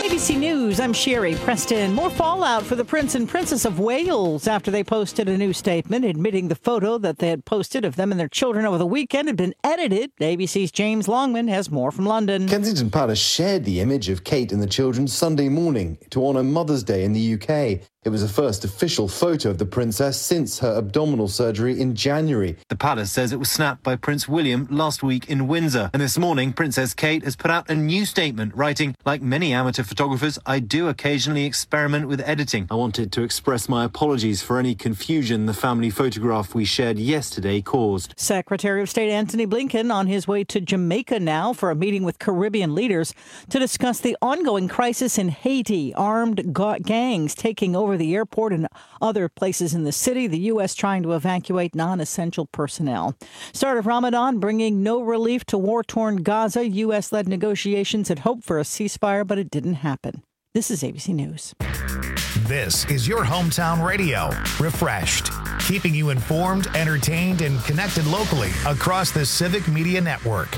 ABC News, I'm Sherry Preston. More fallout for the Prince and Princess of Wales after they posted a new statement admitting the photo that they had posted of them and their children over the weekend had been edited. ABC's James Longman has more from London. Kensington Palace shared the image of Kate and the children Sunday morning to honour Mother's Day in the UK. It was the first official photo of the princess since her abdominal surgery in January. The palace says it was snapped by Prince William last week in Windsor. And this morning, Princess Kate has put out a new statement writing, "Like many amateur photographers, I do occasionally experiment with editing. I wanted to express my apologies for any confusion the family photograph we shared yesterday caused." Secretary of State Antony Blinken on his way to Jamaica now for a meeting with Caribbean leaders to discuss the ongoing crisis in Haiti. Armed gangs taking over the airport and other places in the city. The U.S. trying to evacuate non-essential personnel. Start of Ramadan bringing no relief to war-torn Gaza. U.S.-led negotiations had hoped for a ceasefire, but it didn't happen. This is ABC News. This is your hometown radio, Refreshed, keeping you informed, entertained, and connected locally across the Civic Media Network.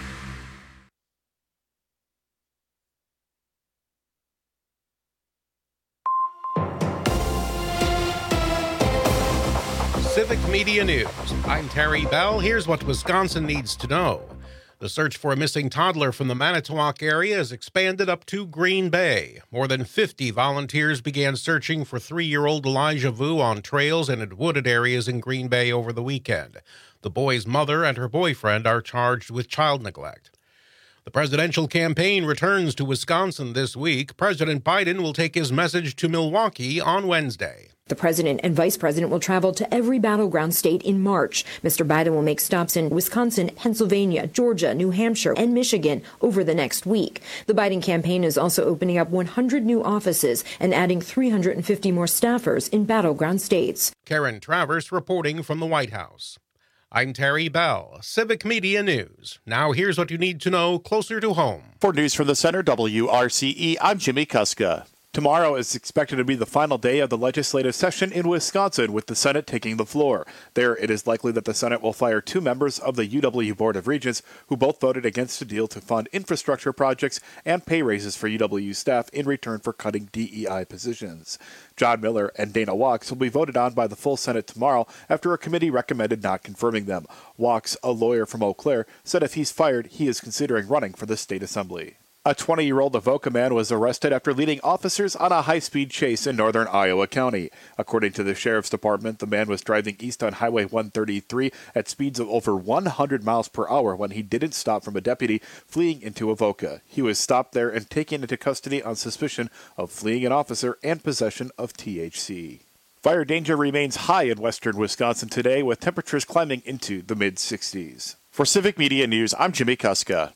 Civic Media News. I'm Terry Bell. Here's what Wisconsin needs to know. The search for a missing toddler from the Manitowoc area has expanded up to Green Bay. More than 50 volunteers began searching for 3-year-old Elijah Vu on trails and in wooded areas in Green Bay over the weekend. The boy's mother and her boyfriend are charged with child neglect. The presidential campaign returns to Wisconsin this week. President Biden will take his message to Milwaukee on Wednesday. The president and vice president will travel to every battleground state in March. Mr. Biden will make stops in Wisconsin, Pennsylvania, Georgia, New Hampshire, and Michigan over the next week. The Biden campaign is also opening up 100 new offices and adding 350 more staffers in battleground states. Karen Travers reporting from the White House. I'm Terry Bell, Civic Media News. Now here's what you need to know closer to home. For News from the Center, WRCE, I'm Jimmy Kuska. Tomorrow is expected to be the final day of the legislative session in Wisconsin, with the Senate taking the floor. There, it is likely that the Senate will fire 2 members of the UW Board of Regents who both voted against a deal to fund infrastructure projects and pay raises for UW staff in return for cutting DEI positions. John Miller and Dana Wachs will be voted on by the full Senate tomorrow after a committee recommended not confirming them. Wachs, a lawyer from Eau Claire, said if he's fired, he is considering running for the state assembly. A 20-year-old Avoca man was arrested after leading officers on a high-speed chase in northern Iowa County. According to the sheriff's department, the man was driving east on Highway 133 at speeds of over 100 miles per hour when he didn't stop from a deputy fleeing into Avoca. He was stopped there and taken into custody on suspicion of fleeing an officer and possession of THC. Fire danger remains high in western Wisconsin today, with temperatures climbing into the mid-60s. For Civic Media News, I'm Jimmy Kuska.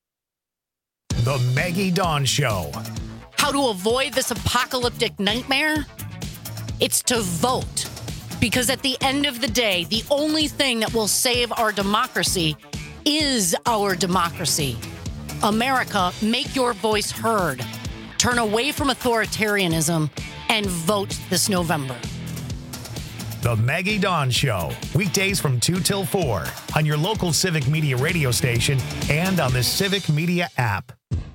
The Maggie Dawn Show. How to avoid this apocalyptic nightmare? It's to vote. Because at the end of the day, the only thing that will save our democracy is our democracy. America, make your voice heard. Turn away from authoritarianism and vote this November. The Maggie Dawn Show. Weekdays from 2 till 4 on your local Civic Media radio station and on the Civic Media app.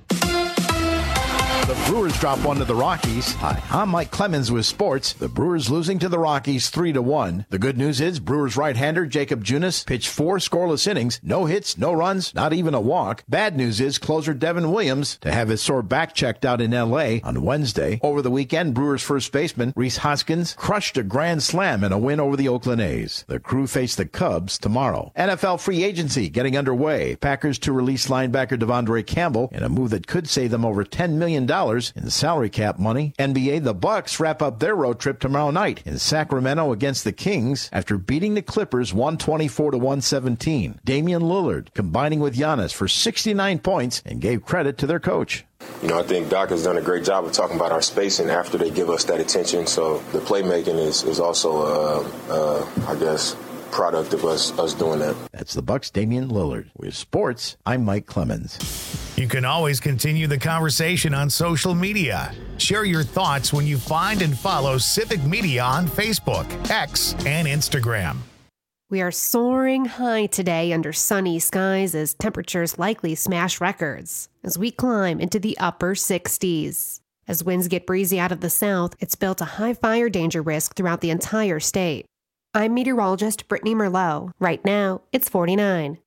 The Brewers drop 1 to the Rockies. Hi, I'm Mike Clemens with sports. The Brewers losing to the Rockies 3-1. The good news is Brewers right-hander Jacob Junis pitched 4 scoreless innings, no hits, no runs, not even a walk. Bad news is closer Devin Williams to have his sore back checked out in L.A. on Wednesday. Over the weekend, Brewers first baseman Rhys Hoskins crushed a grand slam in a win over the Oakland A's. The Crew face the Cubs tomorrow. NFL free agency getting underway. Packers to release linebacker Devondre Campbell in a move that could save them over $10 million in salary cap money. NBA, the Bucks wrap up their road trip tomorrow night in Sacramento against the Kings after beating the Clippers 124-117. Damian Lillard combining with Giannis for 69 points and gave credit to their coach. You know, I think Doc has done a great job of talking about our spacing after they give us that attention. So the playmaking is also, I guess, product of us doing that. That's the Bucks' Damian Lillard. With sports, I'm Mike Clemens. You can always continue the conversation on social media. Share your thoughts when you find and follow Civic Media on Facebook, X, and Instagram. We are soaring high today under sunny skies as temperatures likely smash records as we climb into the upper 60s. As winds get breezy out of the south, it's built a high fire danger risk throughout the entire state. I'm meteorologist Brittany Merlot. Right now, it's 49.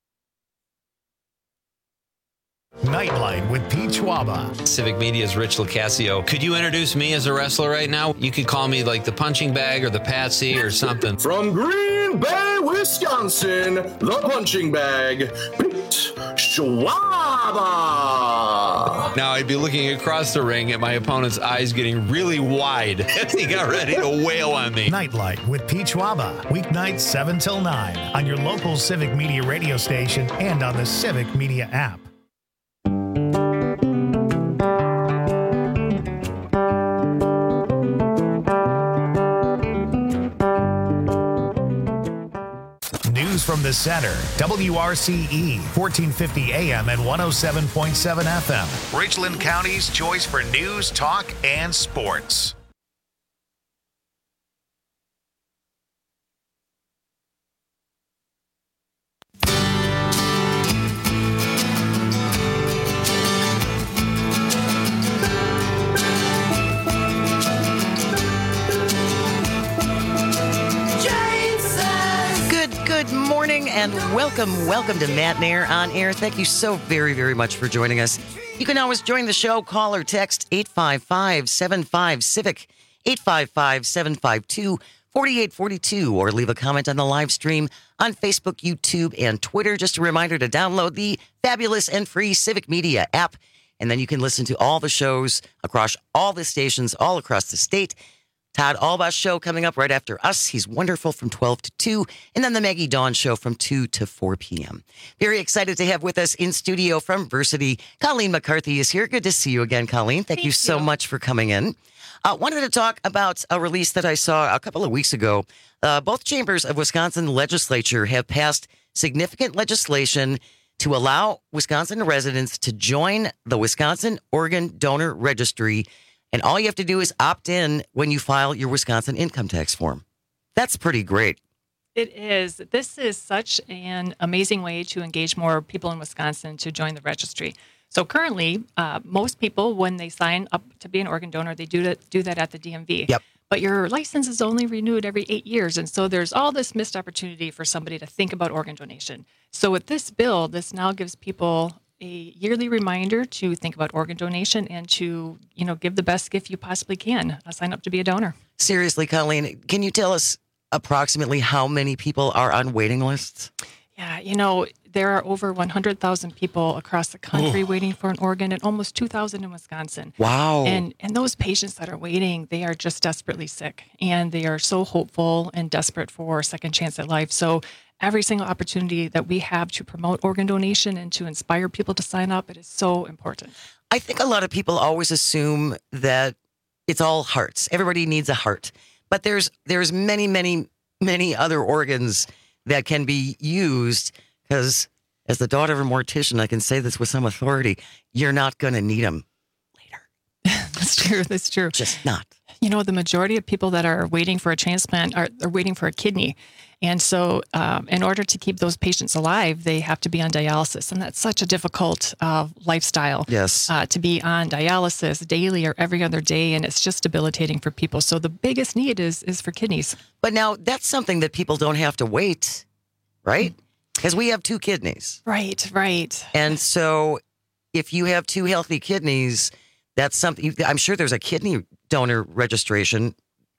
Nightlight with Pete Schwaba. Civic Media's Rich Locascio. Could you introduce me as a wrestler right now? You could call me like the punching bag or the Patsy or something. From Green Bay, Wisconsin, the punching bag, Pete Schwaba. Now I'd be looking across the ring at my opponent's eyes getting really wide as he got ready to wail on me. Nightlight with Pete Schwaba. Weeknights 7 till 9 on your local Civic Media radio station and on the Civic Media app. From the center, WRCE, 1450 AM and 107.7 FM. Richland County's choice for news, talk, and sports. Good morning and welcome to Matt Nair on Air. Thank you so very, very much for joining us. You can always join the show. Call or text 855-75-CIVIC, 855-752-4842, or leave a comment on the live stream on Facebook, YouTube, and Twitter. Just a reminder to download the fabulous and free Civic Media app, and then you can listen to all the shows across all the stations all across the state. Todd Alba's show coming up right after us. He's wonderful from 12 to 2. And then the Maggie Dawn show from 2 to 4 p.m. Very excited to have with us in studio from Versiti. Colleen McCarthy is here. Good to see you again, Colleen. Thank you so much for coming in. Wanted to talk about a release that I saw a couple of weeks ago. Both chambers of Wisconsin legislature have passed significant legislation to allow Wisconsin residents to join the Wisconsin Organ Donor Registry. And all you have to do is opt in when you file your Wisconsin income tax form. That's pretty great. It is. This is such an amazing way to engage more people in Wisconsin to join the registry. So currently, most people, when they sign up to be an organ donor, they do that at the DMV. Yep. But your license is only renewed every 8 years. And so there's all this missed opportunity for somebody to think about organ donation. So with this bill, this now gives people a yearly reminder to think about organ donation and to, give the best gift you possibly can. Sign up to be a donor. Seriously, Colleen, can you tell us approximately how many people are on waiting lists? Yeah, there are over 100,000 people across the country waiting for an organ and almost 2,000 in Wisconsin. Wow. And those patients that are waiting, they are just desperately sick. And they are so hopeful and desperate for a second chance at life. So every single opportunity that we have to promote organ donation and to inspire people to sign up, it is so important. I think a lot of people always assume that it's all hearts. Everybody needs a heart. But there's many, many, many other organs that can be used because as the daughter of a mortician, I can say this with some authority, you're not going to need them later. That's true. That's true. Just not. The majority of people that are waiting for a transplant are waiting for a kidney. And so in order to keep those patients alive, they have to be on dialysis. And that's such a difficult lifestyle. Yes. To be on dialysis daily or every other day. And it's just debilitating for people. So the biggest need is for kidneys. But now that's something that people don't have to wait, right? Because we have 2 kidneys. Right. And so if you have 2 healthy kidneys, that's something, I'm sure there's a kidney donor registration.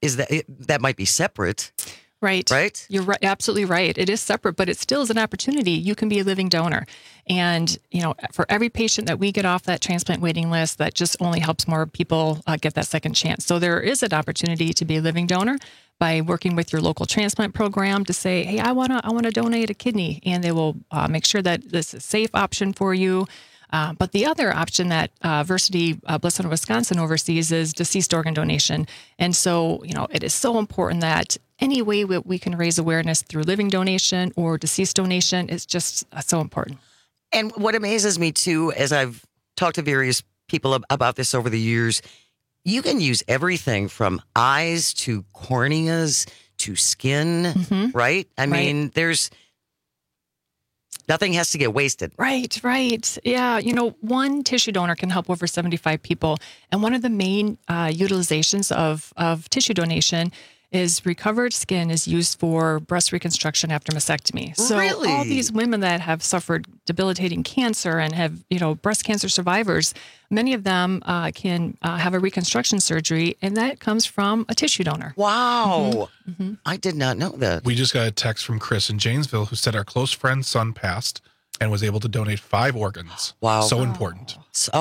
That might be separate. Right. You're right, absolutely right. It is separate, but it still is an opportunity. You can be a living donor. And, for every patient that we get off that transplant waiting list, that just only helps more people get that second chance. So there is an opportunity to be a living donor by working with your local transplant program to say, hey, I want to donate a kidney. And they will make sure that this is a safe option for you. But the other option that Versiti Blood Center Wisconsin oversees is deceased organ donation. And so, it is so important that any way we can raise awareness through living donation or deceased donation is just so important. And what amazes me, too, as I've talked to various people about this over the years, you can use everything from eyes to corneas to skin, right? I mean, there's Nothing has to get wasted. Right. Yeah. You know, one tissue donor can help over 75 people. And one of the main utilizations of tissue donation is recovered skin is used for breast reconstruction after mastectomy. So Really? all these women that have suffered debilitating cancer and have, breast cancer survivors, many of them can have a reconstruction surgery, and that comes from a tissue donor. Wow. Mm-hmm. I did not know that. We just got a text from Chris in Janesville who said our close friend's son passed and was able to donate 5 organs. Wow. So important.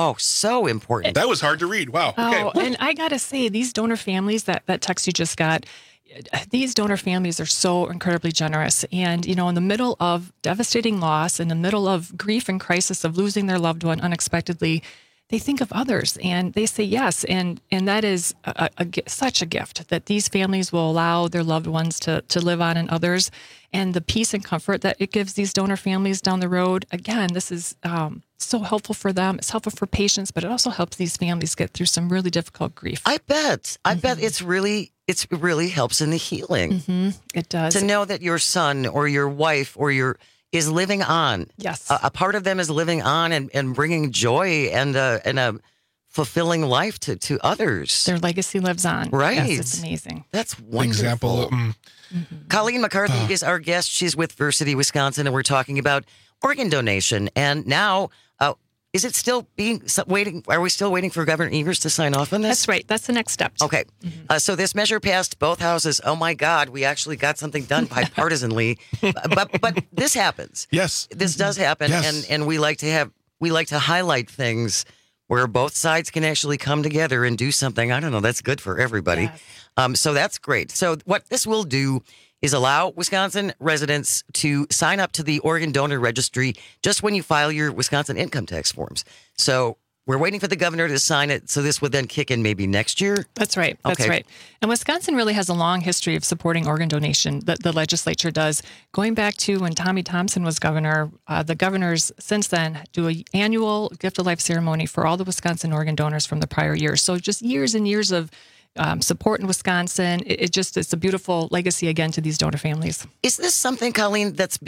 So important. That was hard to read. Wow. Okay. Oh, and I got to say, these donor families, that text you just got, these donor families are so incredibly generous. And, in the middle of devastating loss, in the middle of grief and crisis of losing their loved one unexpectedly, they think of others and they say yes. And that is such a gift that these families will allow their loved ones to live on in others, and the peace and comfort that it gives these donor families down the road. Again, this is so helpful for them. It's helpful for patients, but it also helps these families get through some really difficult grief. I bet it really helps in the healing. Mm-hmm. It does. To know that your son or your wife or is living on. Yes. A part of them is living on and bringing joy and a fulfilling life to others. Their legacy lives on. Right. Yes, it's amazing. That's wonderful. Example. Colleen McCarthy is our guest. She's with Versity Wisconsin, and we're talking about organ donation. And now, is it still waiting? Are we still waiting for Governor Evers to sign off on this? That's right. That's the next step. Okay. So this measure passed both houses. Oh my God, we actually got something done bipartisanly. but this happens. Yes. This does happen. Yes. And we like to highlight things where both sides can actually come together and do something. I don't know. That's good for everybody. Yes. So that's great. So what this will do is allow Wisconsin residents to sign up to the Organ Donor Registry just when you file your Wisconsin income tax forms. So we're waiting for the governor to sign it, so this would then kick in maybe next year? That's right. That's right. And Wisconsin really has a long history of supporting organ donation. The legislature does. Going back to when Tommy Thompson was governor, the governors since then do an annual Gift of Life ceremony for all the Wisconsin organ donors from the prior years. So just years and years of support in Wisconsin. It's a beautiful legacy again to these donor families. Is this something, Colleen, that's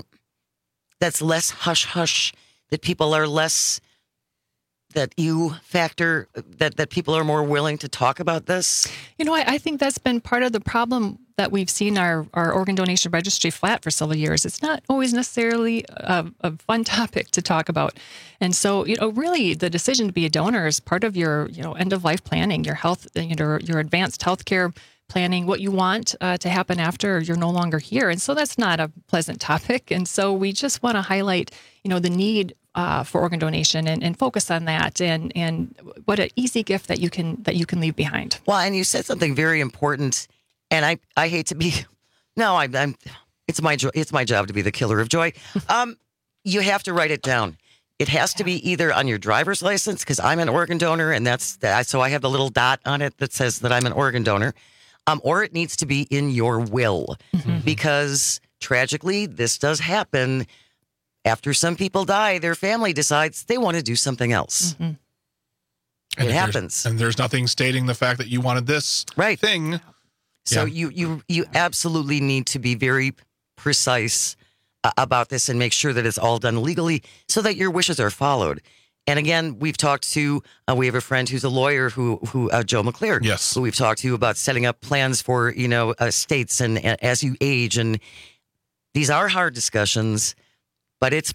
less hush-hush, that people are less, that people are more willing to talk about this? I think that's been part of the problem that we've seen our organ donation registry flat for several years. It's not always necessarily a fun topic to talk about. And so, really the decision to be a donor is part of your, end of life planning, your health, your advanced healthcare planning, what you want to happen after you're no longer here. And so that's not a pleasant topic. And so we just want to highlight, the need for organ donation and focus on that and what an easy gift that you can leave behind. Well, and you said something very important, and I hate to be, it's my job to be the killer of joy. You have to write it down. It has to be either on your driver's license, because I'm an organ donor, and so I have the little dot on it that says that I'm an organ donor, or it needs to be in your will, because tragically this does happen. After some people die, their family decides they want to do something else. It happens. And there's nothing stating the fact that you wanted this thing. So you absolutely need to be very precise about this and make sure that it's all done legally so that your wishes are followed. And again, we've talked to, we have a friend who's a lawyer who Joe McClair. Yes. Who we've talked to about setting up plans for, states and as you age. And these are hard discussions. But it's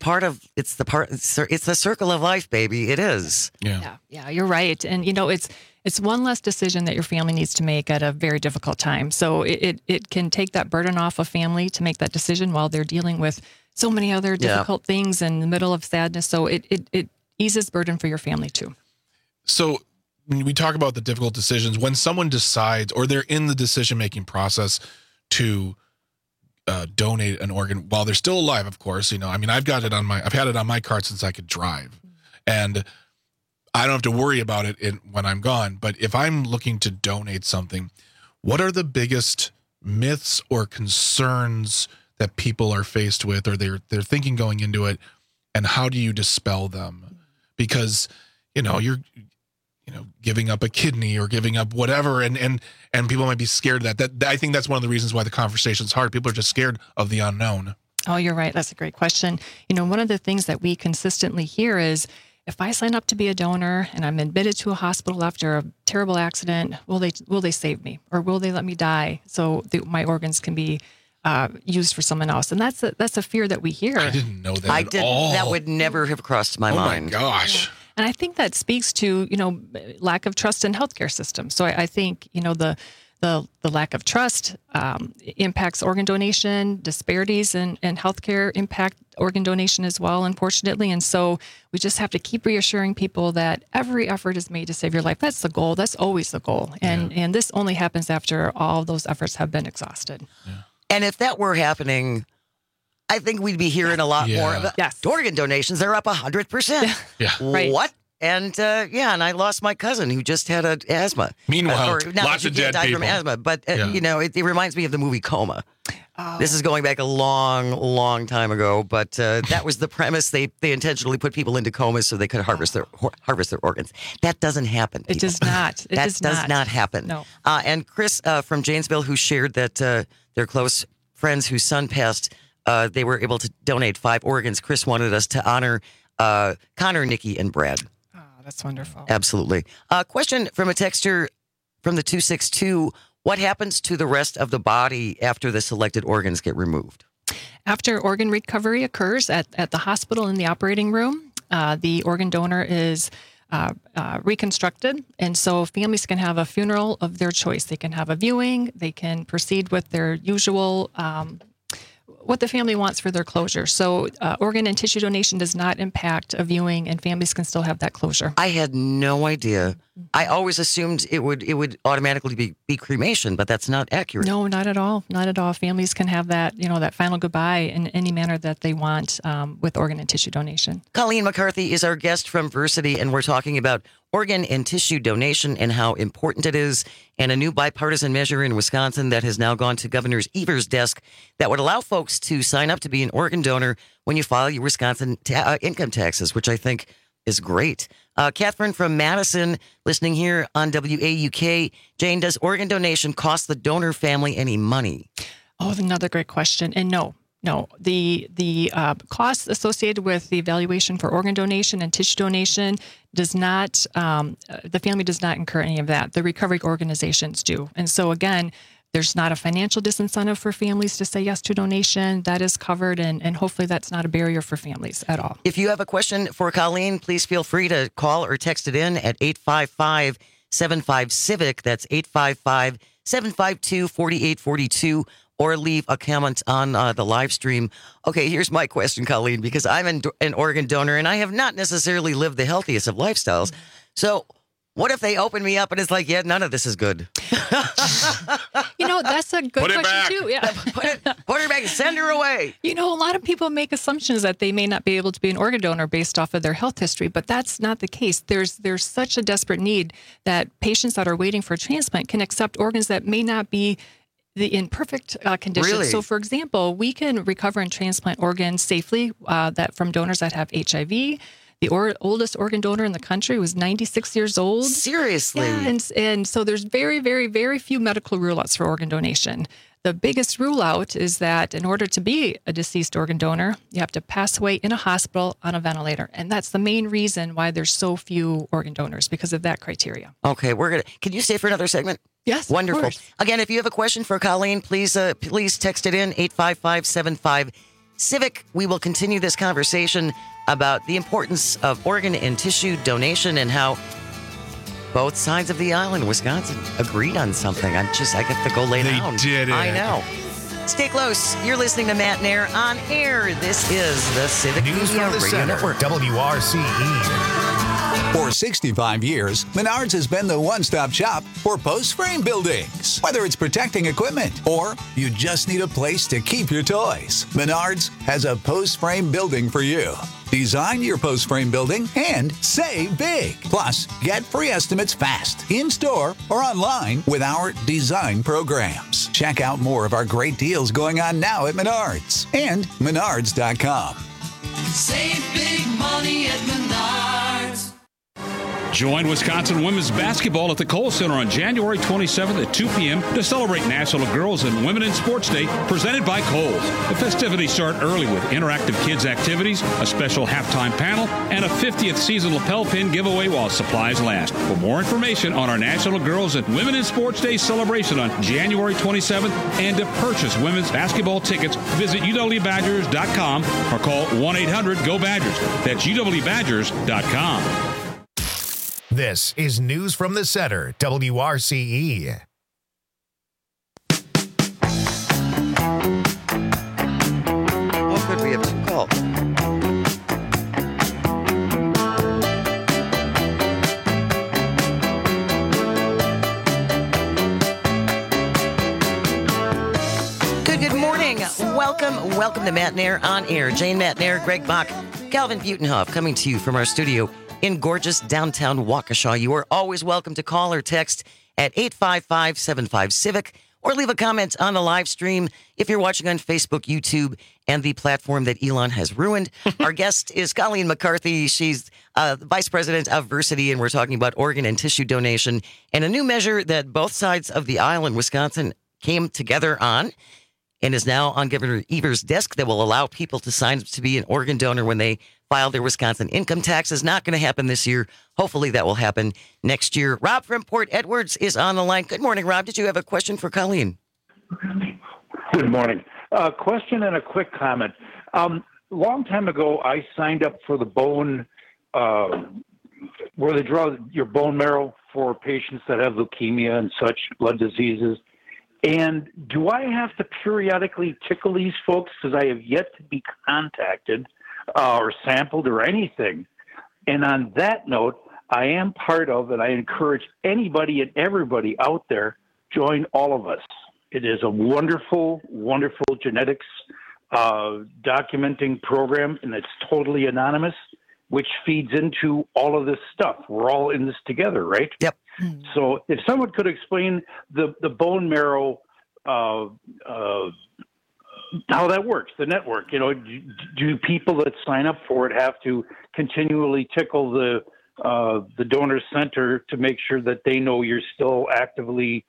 the circle of life, baby. It is. Yeah, you're right. And, it's one less decision that your family needs to make at a very difficult time. So it can take that burden off a family to make that decision while they're dealing with so many other difficult things in the middle of sadness. So it eases burden for your family too. So when we talk about the difficult decisions, when someone decides or they're in the decision-making process to donate an organ while they're still alive, of course, I've had it on my card since I could drive, and I don't have to worry about it when I'm gone. But if I'm looking to donate something, what are the biggest myths or concerns that people are faced with, or they're thinking going into it, and how do you dispel them? Because, you're giving up a kidney or giving up whatever, and people might be scared of that. I think that's one of the reasons why the conversation's hard. People are just scared of the unknown. Oh, you're right. That's a great question. One of the things that we consistently hear is, if I sign up to be a donor and I'm admitted to a hospital after a terrible accident, will they save me, or will they let me die so my organs can be used for someone else? And that's a fear that we hear. I didn't know that at all. That would never have crossed my mind. Oh my gosh. And I think that speaks to, lack of trust in healthcare systems. So I think, the lack of trust impacts organ donation. Disparities in healthcare impact organ donation as well, unfortunately. And so we just have to keep reassuring people that every effort is made to save your life. That's the goal. That's always the goal. And this only happens after all of those efforts have been exhausted. Yeah. And if that were happening, I think we'd be hearing a lot more about organ donations. They're up 100%. Yeah. Right. What? And and I lost my cousin who just had asthma. Meanwhile, lots of dead people. From asthma, but it reminds me of the movie Coma. Oh. This is going back a long, long time ago, but that was the premise. They intentionally put people into comas so they could harvest their organs. That doesn't happen. It does not. That does not happen. No. And Chris from Janesville, who shared that their close friends whose son passed, they were able to donate 5 organs. Chris wanted us to honor Connor, Nikki, and Brad. That's wonderful. Absolutely. Question from a texter from the 262. What happens to the rest of the body after the selected organs get removed? After organ recovery occurs at the hospital in the operating room, the organ donor is reconstructed. And so families can have a funeral of their choice. They can have a viewing. They can proceed with their usual what the family wants for their closure. So organ and tissue donation does not impact a viewing, and families can still have that closure. I had no idea. I always assumed it would automatically be cremation, but that's not accurate. No, not at all. Not at all. Families can have that, that final goodbye in any manner that they want with organ and tissue donation. Colleen McCarthy is our guest from Versity, and we're talking about organ and tissue donation and how important it is, and a new bipartisan measure in Wisconsin that has now gone to Governor Evers' desk that would allow folks to sign up to be an organ donor when you file your Wisconsin income taxes, which I think is great. Catherine from Madison, listening here on WAUK. Jane, does organ donation cost the donor family any money? Oh, another great question. And no. The costs associated with the evaluation for organ donation and tissue donation does not, the family does not incur any of that. The recovery organizations do. And so again, there's not a financial disincentive for families to say yes to donation. That is covered, and hopefully that's not a barrier for families at all. If you have a question for Colleen, please feel free to call or text it in at 855-75-CIVIC. That's 855-752-4842. Or leave a comment on the live stream. Okay, here's my question, Colleen, because I'm an organ donor and I have not necessarily lived the healthiest of lifestyles. So what if they open me up and it's like, yeah, none of this is good? That's a good question too. Yeah. Put her back, send her away. A lot of people make assumptions that they may not be able to be an organ donor based off of their health history, but that's not the case. There's such a desperate need that patients that are waiting for a transplant can accept organs that may not be in perfect condition. Really? So, for example, we can recover and transplant organs safely that from donors that have HIV. The oldest organ donor in the country was 96 years old. Seriously? Yeah, and so there's very, very, very few medical rule-outs for organ donation. The biggest rule-out is that in order to be a deceased organ donor, you have to pass away in a hospital on a ventilator. And that's the main reason why there's so few organ donors, because of that criteria. Okay, can you stay for another segment? Yes, wonderful. Of course. Again, if you have a question for Colleen, please text it in 855-75-CIVIC. We will continue this conversation about the importance of organ and tissue donation and how both sides of the aisle in Wisconsin agreed on something. I get to go lay down. They did it. I know. Stay close. You're listening to Matt Nair on air. This is the Civic News Media from the Radio Center, Network. WRCE. For 65 years, Menards has been the one-stop shop for post-frame buildings. Whether it's protecting equipment or you just need a place to keep your toys, Menards has a post-frame building for you. Design your post-frame building and save big. Plus, get free estimates fast, in-store or online with our design programs. Check out more of our great deals going on now at Menards and Menards.com. Save big money at Menards. Join Wisconsin women's basketball at the Kohl Center on January 27th at 2 p.m. to celebrate National Girls and Women in Sports Day, presented by Kohl's. The festivities start early with interactive kids activities, a special halftime panel, and a 50th season lapel pin giveaway while supplies last. For more information on our National Girls and Women in Sports Day celebration on January 27th and to purchase women's basketball tickets, visit uwbadgers.com or call 1-800-GO-BADGERS. That's uwbadgers.com. This is News from the Center, WRCE. Oh, good. We have 2 calls. Good morning. Welcome to Matt Nair on Air. Jane Matt Nair, Greg Bach, Calvin Butenhoff coming to you from our studio in gorgeous downtown Waukesha. You are always welcome to call or text at 855-75-CIVIC or leave a comment on the live stream if you're watching on Facebook, YouTube, and the platform that Elon has ruined. Our guest is Colleen McCarthy. She's the Vice President of Versity, and we're talking about organ and tissue donation and a new measure that both sides of the aisle in Wisconsin came together on and is now on Governor Evers' desk that will allow people to sign up to be an organ donor when they file their Wisconsin income taxes. Not going to happen this year. Hopefully that will happen next year. Rob from Port Edwards is on the line. Good morning, Rob. Did you have a question for Colleen? Good morning. Question and a quick comment. Long time ago, I signed up for the bone, where they draw your bone marrow for patients that have leukemia and such blood diseases. And do I have to periodically tickle these folks? Because I have yet to be contacted or sampled or anything. And on that note, I am part of, and I encourage anybody and everybody out there, join all of us. It is a wonderful, wonderful genetics documenting program, and it's totally anonymous, which feeds into all of this stuff. We're all in this together, right? Yep. So if someone could explain the bone marrow, how that works, the network, do people that sign up for it have to continually tickle the donor center to make sure that they know you're still actively,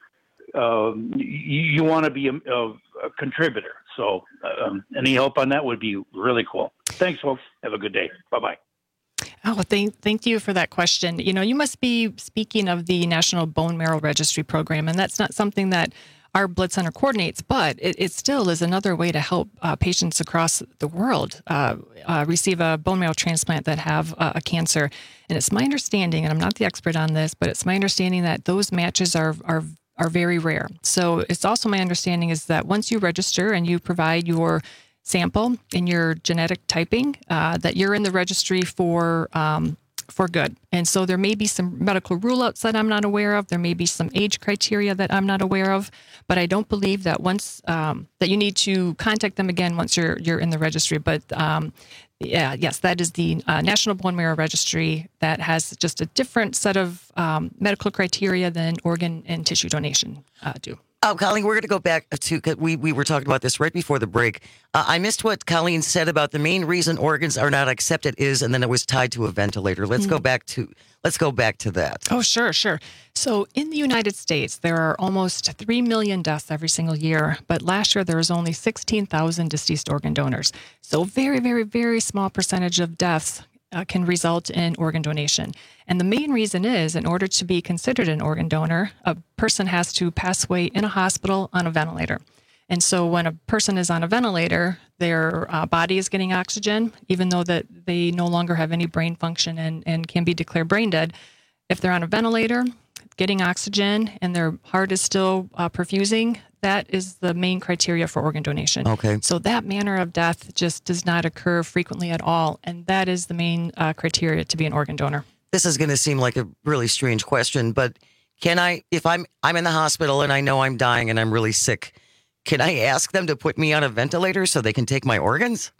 you want to be a contributor. So any help on that would be really cool. Thanks, folks. Have a good day. Bye-bye. Oh, thank you for that question. You must be speaking of the National Bone Marrow Registry Program, and that's not something that our blood center coordinates, but it still is another way to help patients across the world receive a bone marrow transplant that have a cancer. And it's my understanding, and I'm not the expert on this, but it's my understanding that those matches are very rare. So it's also my understanding is that once you register and you provide your sample in your genetic typing, that you're in the registry for good. And so there may be some medical rule-outs that I'm not aware of. There may be some age criteria that I'm not aware of, but I don't believe that once that you need to contact them again once you're in the registry. But yes, that is the National Bone Marrow Registry that has just a different set of medical criteria than organ and tissue donation do. Oh, Colleen, we're going to go back to, we were talking about this right before the break. I missed what Colleen said about the main reason organs are not accepted is, and then it was tied to a ventilator. Let's go back to that. Oh, sure. So in the United States, there are almost 3 million deaths every single year, but last year there was only 16,000 deceased organ donors. So very, very, very small percentage of deaths can result in organ donation. And the main reason is, in order to be considered an organ donor, a person has to pass away in a hospital on a ventilator. And so when a person is on a ventilator, their body is getting oxygen, even though that they no longer have any brain function and can be declared brain dead. If they're on a ventilator, getting oxygen, and their heart is still perfusing, that is the main criteria for organ donation. Okay. So that manner of death just does not occur frequently at all, and that is the main criteria to be an organ donor. This is going to seem like a really strange question, but can I, if I'm in the hospital and I know I'm dying and I'm really sick, can I ask them to put me on a ventilator so they can take my organs?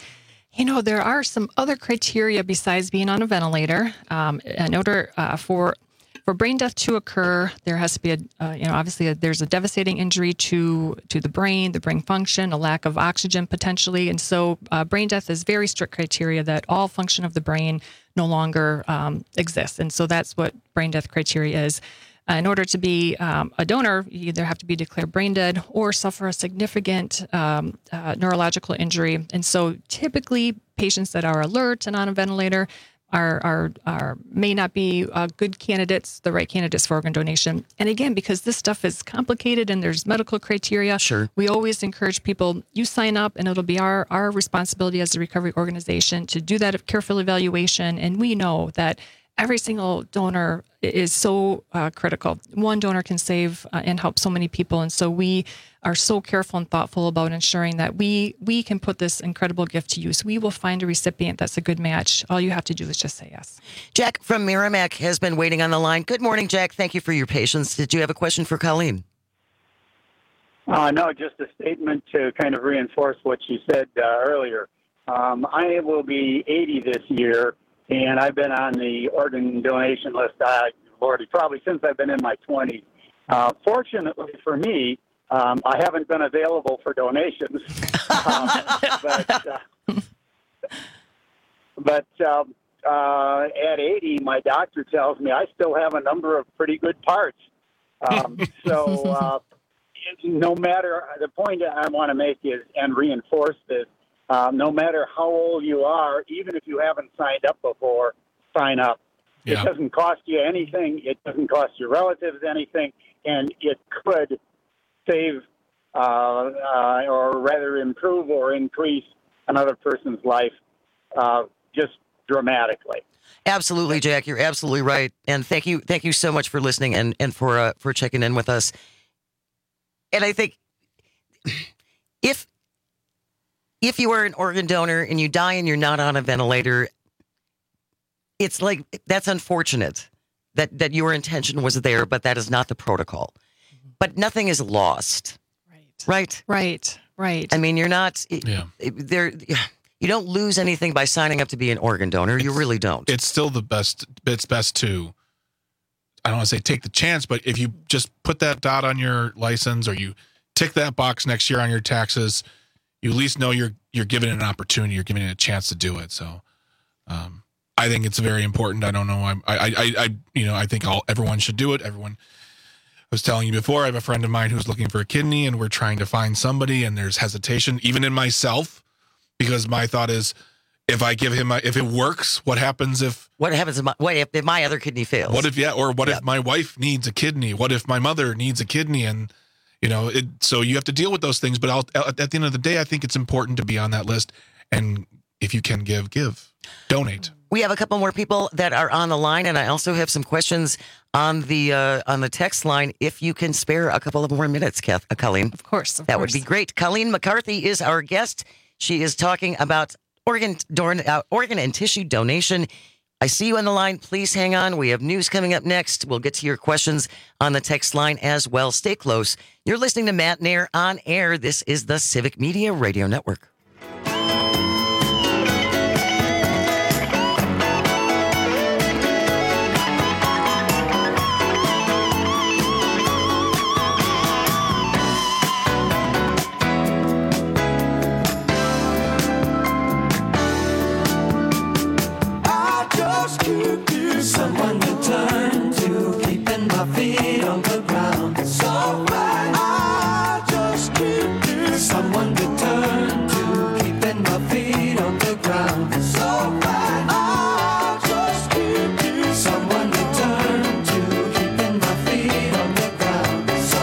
There are some other criteria besides being on a ventilator. In order for brain death to occur, there has to be obviously there's a devastating injury to the brain function, a lack of oxygen potentially. And so brain death is very strict criteria that all function of the brain no longer exists. And so that's what brain death criteria is. In order to be a donor, you either have to be declared brain dead or suffer a significant neurological injury. And so typically patients that are alert and on a ventilator may not be good candidates, the right candidates for organ donation. And again, because this stuff is complicated and there's medical criteria, we always encourage people, you sign up and it'll be our responsibility as a recovery organization to do that careful evaluation. And we know that every single donor is so critical. One donor can save and help so many people. And so we are so careful and thoughtful about ensuring that we can put this incredible gift to use. We will find a recipient that's a good match. All you have to do is just say yes. Jack from Merrimack has been waiting on the line. Good morning, Jack. Thank you for your patience. Did you have a question for Colleen? No, just a statement to kind of reinforce what you said earlier. I will be 80 this year. And I've been on the organ donation list, probably since I've been in my 20s. Fortunately for me, I haven't been available for donations. But at 80, my doctor tells me I still have a number of pretty good parts. So no matter, the point I want to make is, and reinforce this, no matter how old you are, even if you haven't signed up before, sign up. Yeah. It doesn't cost you anything. It doesn't cost your relatives anything. And it could save or rather improve or increase another person's life just dramatically. Absolutely, Jack. You're absolutely right. And thank you so much for listening and for checking in with us. And I think if you are an organ donor and you die and you're not on a ventilator, it's like, that's unfortunate that your intention was there, but that is not the protocol. But nothing is lost. Right. I mean, you're not there. You don't lose anything by signing up to be an organ donor. You really don't. It's still the best. It's best to, I don't want to say take the chance, but if you just put that dot on your license or you tick that box next year on your taxes, you at least know you're giving it an opportunity. You're giving it a chance to do it. So, I think it's very important. I don't know. I think everyone should do it. Everyone. I was telling you before, I have a friend of mine who's looking for a kidney, and we're trying to find somebody, and there's hesitation, even in myself, because my thought is, if I give him, if it works, what happens if my other kidney fails? What if my wife needs a kidney? What if my mother needs a kidney? And so you have to deal with those things. But at the end of the day, I think it's important to be on that list. And if you can give, donate. We have a couple more people that are on the line, and I also have some questions on the text line. If you can spare a couple of more minutes, Colleen. Of course. That would be great. Colleen McCarthy is our guest. She is talking about organ and tissue donation. I see you on the line. Please hang on. We have news coming up next. We'll get to your questions on the text line as well. Stay close. You're listening to Matt Nair on air. This is the Civic Media Radio Network. Someone to turn to, keeping my feet on the ground. So right, I just keep you. Someone to turn to, keeping my feet on the ground. So right, I just keep you. Someone to turn to, keeping my feet on the ground. So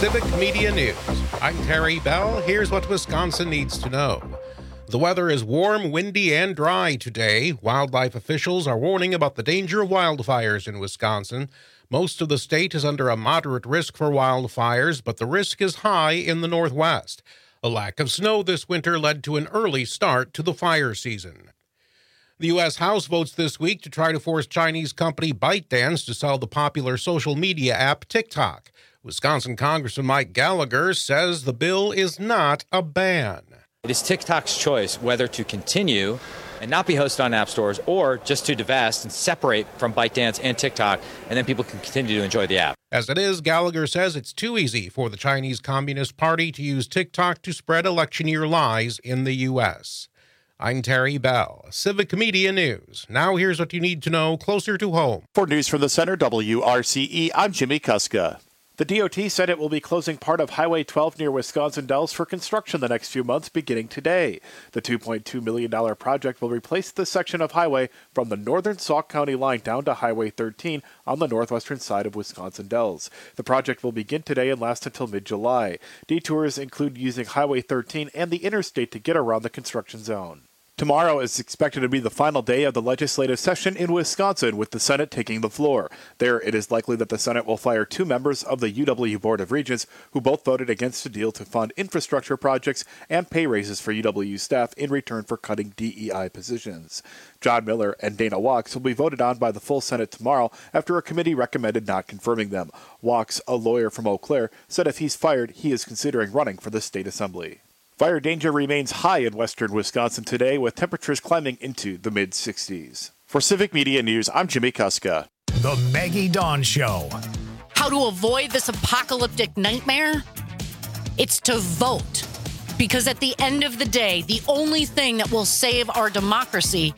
Civic Media News. I'm Terry Bell. Here's what Wisconsin needs to know. The weather is warm, windy, and dry today. Wildlife officials are warning about the danger of wildfires in Wisconsin. Most of the state is under a moderate risk for wildfires, but the risk is high in the northwest. A lack of snow this winter led to an early start to the fire season. The U.S. House votes this week to try to force Chinese company ByteDance to sell the popular social media app TikTok. Wisconsin Congressman Mike Gallagher says the bill is not a ban. It is TikTok's choice whether to continue and not be hosted on app stores or just to divest and separate from ByteDance and TikTok, and then people can continue to enjoy the app. As it is, Gallagher says it's too easy for the Chinese Communist Party to use TikTok to spread election year lies in the U.S. I'm Terry Bell, Civic Media News. Now here's what you need to know closer to home. For News from the Center, WRCE, I'm Jimmy Kuska. The DOT said it will be closing part of Highway 12 near Wisconsin Dells for construction the next few months, beginning today. The $2.2 million project will replace the section of highway from the northern Sauk County line down to Highway 13 on the northwestern side of Wisconsin Dells. The project will begin today and last until mid-July. Detours include using Highway 13 and the interstate to get around the construction zone. Tomorrow is expected to be the final day of the legislative session in Wisconsin, with the Senate taking the floor. There, it is likely that the Senate will fire 2 members of the UW Board of Regents who both voted against a deal to fund infrastructure projects and pay raises for UW staff in return for cutting DEI positions. John Miller and Dana Wachs will be voted on by the full Senate tomorrow after a committee recommended not confirming them. Wachs, a lawyer from Eau Claire, said if he's fired, he is considering running for the state assembly. Fire danger remains high in western Wisconsin today, with temperatures climbing into the mid-60s. For Civic Media News, I'm Jimmy Kuska. The Maggie Dawn Show. How to avoid this apocalyptic nightmare? It's to vote. Because at the end of the day, the only thing that will save our democracy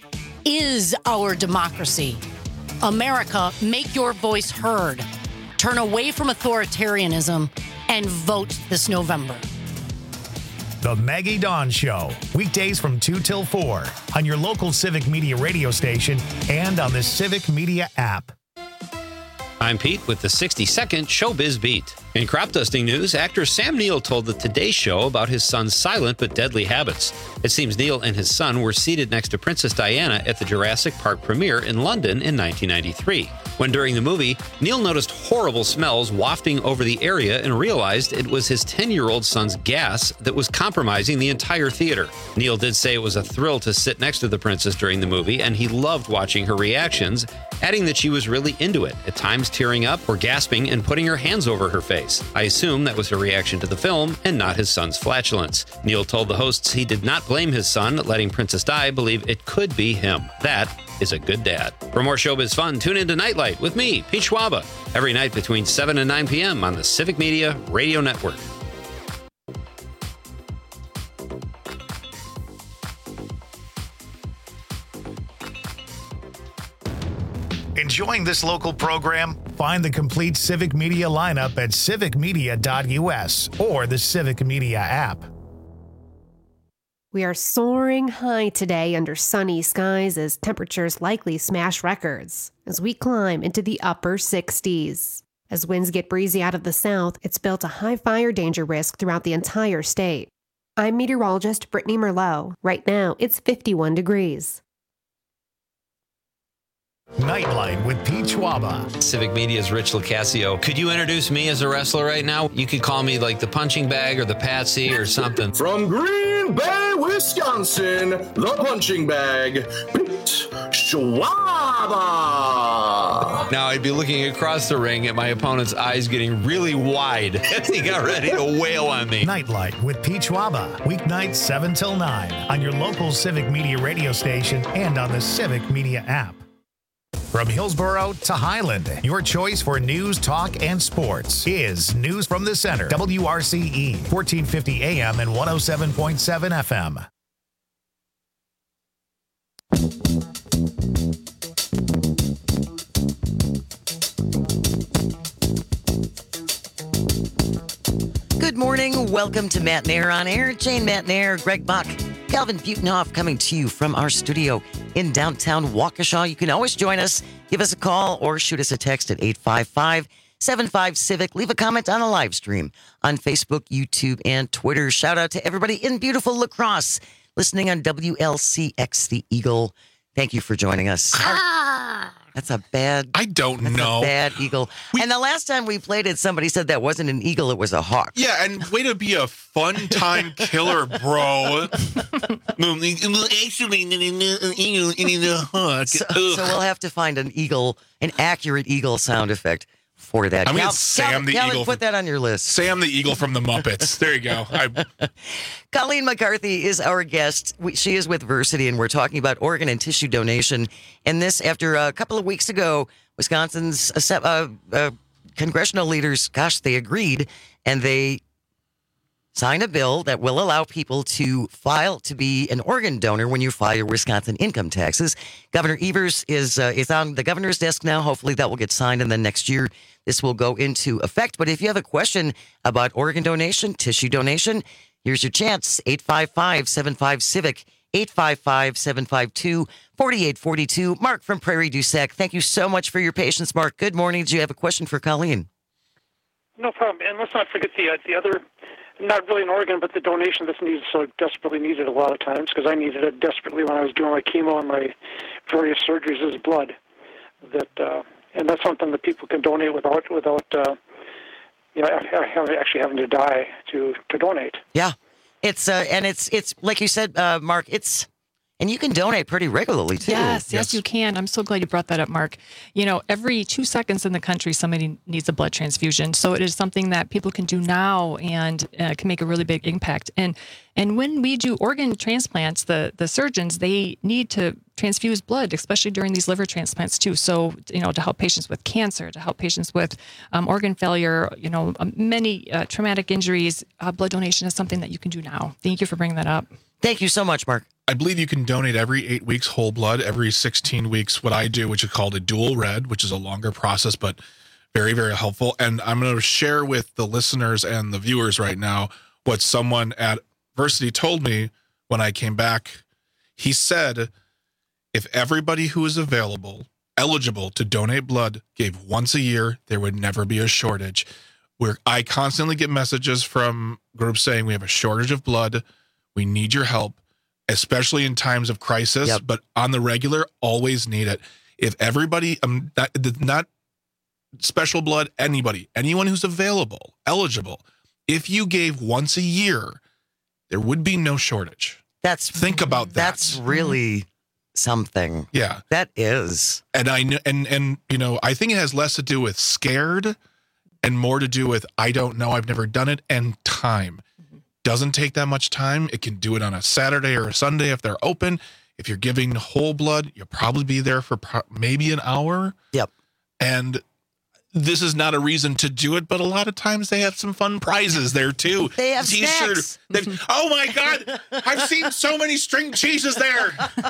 is our democracy. America, make your voice heard. Turn away from authoritarianism and vote this November. The Maggie Dawn Show. Weekdays from 2 till 4 on your local Civic Media radio station and on the Civic Media app. I'm Pete with the 60-second Showbiz Beat. In crop dusting news, actor Sam Neill told the Today Show about his son's silent but deadly habits. It seems Neill and his son were seated next to Princess Diana at the Jurassic Park premiere in London in 1993. When during the movie, Neill noticed horrible smells wafting over the area and realized it was his 10-year-old son's gas that was compromising the entire theater. Neill did say it was a thrill to sit next to the princess during the movie, and he loved watching her reactions, adding that she was really into it, at times tearing up or gasping and putting her hands over her face. I assume that was her reaction to the film and not his son's flatulence. Neill told the hosts he did not blame his son, letting Princess Di believe it could be him. That is a good dad. For more showbiz fun, tune in to Nightlight with me, Pete Schwaba, every night between 7 and 9 p.m. on the Civic Media Radio Network. Enjoying this local program? Find the complete Civic Media lineup at civicmedia.us or the Civic Media app. We are soaring high today under sunny skies as temperatures likely smash records as we climb into the upper 60s. As winds get breezy out of the south, it's built a high fire danger risk throughout the entire state. I'm meteorologist Brittany Merlot. Right now, it's 51 degrees. Nightlight with Pete Schwaba. Civic Media's Rich Locascio. Could you introduce me as a wrestler right now? You could call me like the punching bag or the patsy or something. From Green Bay, Wisconsin, the punching bag, Pete Schwaba. Now I'd be looking across the ring at my opponent's eyes getting really wide as he got ready to wail on me. Nightlight with Pete Schwaba. Weeknights 7 till 9 on your local Civic Media radio station and on the Civic Media app. From Hillsboro to Highland, your choice for news, talk, and sports is News from the Center. WRCE, 1450 AM and 107.7 FM. Good morning. Welcome to Matt Nair on Air. Jane Matt Nair, Greg Buck, Calvin Butenhoff coming to you from our studio in downtown Waukesha. You can always join us. Give us a call or shoot us a text at 855-75-CIVIC. Leave a comment on the live stream on Facebook, YouTube, and Twitter. Shout out to everybody in beautiful La Crosse listening on WLCX The Eagle. Thank you for joining us. That's a bad... I don't know. A bad eagle. And the last time we played it, somebody said that wasn't an eagle, it was a hawk. Yeah, and way to be a fun time killer, bro. Actually, a hawk. So we'll have to find an accurate eagle sound effect for that. I'm going to Sam the Eagle. Put that on your list. Sam the Eagle from the Muppets. There you go. Colleen McCarthy is our guest. She is with Versity, and we're talking about organ and tissue donation. And this, after a couple of weeks ago, Wisconsin's congressional leaders, they agreed, and they signed a bill that will allow people to file to be an organ donor when you file your Wisconsin income taxes. Governor Evers is on the governor's desk now. Hopefully that will get signed, and then next year this will go into effect. But if you have a question about organ donation, tissue donation, here's your chance. 855-75-CIVIC, 855-752-4842. Mark from Prairie du Sac, thank you so much for your patience, Mark. Good morning. Do you have a question for Colleen? No problem. And let's not forget the other, not really an organ, but the donation that's needed, so desperately needed a lot of times, because I needed it desperately when I was doing my chemo and my various surgeries, is blood. And that's something that people can donate without actually having to die to donate. Yeah, it's like you said, Mark. And you can donate pretty regularly, too. Yes, you can. I'm so glad you brought that up, Mark. Every 2 seconds in the country, somebody needs a blood transfusion. So it is something that people can do now and can make a really big impact. And when we do organ transplants, the surgeons, they need to transfuse blood, especially during these liver transplants, too. So, to help patients with cancer, to help patients with organ failure, many traumatic injuries, blood donation is something that you can do now. Thank you for bringing that up. Thank you so much, Mark. I believe you can donate every 8 weeks whole blood, every 16 weeks what I do, which is called a dual red, which is a longer process, but very, very helpful. And I'm going to share with the listeners and the viewers right now what someone at Versity told me when I came back. He said, if everybody who is eligible to donate blood gave once a year, there would never be a shortage. I constantly get messages from groups saying we have a shortage of blood. We need your help, especially in times of crisis, but on the regular, always need it. If everybody, not special blood, anyone who's eligible, if you gave once a year, there would be no shortage. Think about that. That's really something. Yeah. That is. And I know, and I think it has less to do with scared and more to do with, I don't know, I've never done it, and time. Doesn't take that much time. It can do it on a Saturday or a Sunday if they're open. If you're giving whole blood, you'll probably be there for maybe an hour. Yep. And this is not a reason to do it, but a lot of times they have some fun prizes there too. They have snacks. Oh my God, I've seen so many string cheeses there.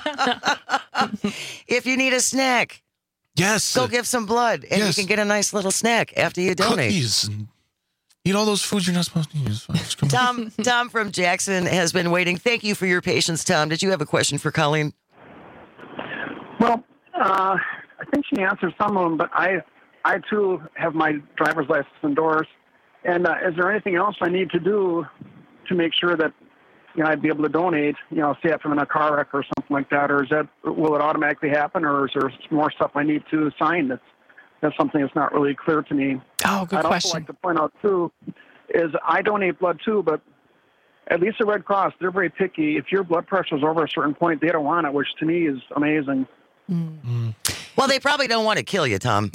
If you need a snack, yes, go give some blood, and you can get a nice little snack after you donate. Cookies and eat all those foods you're not supposed to use. Tom from Jackson has been waiting. Thank you for your patience, Tom. Did you have a question for Colleen? Well, I think she answered some of them, but I too have my driver's license endorsed. And is there anything else I need to do to make sure that I'd be able to donate? Say if I'm in a car wreck or something like that, or will it automatically happen, or is there more stuff I need to sign? That's something that's not really clear to me. Oh, good question. I'd also like to point out, too, is I donate blood, too, but at least the Red Cross, they're very picky. If your blood pressure is over a certain point, they don't want it, which to me is amazing. Mm. Well, they probably don't want to kill you, Tom.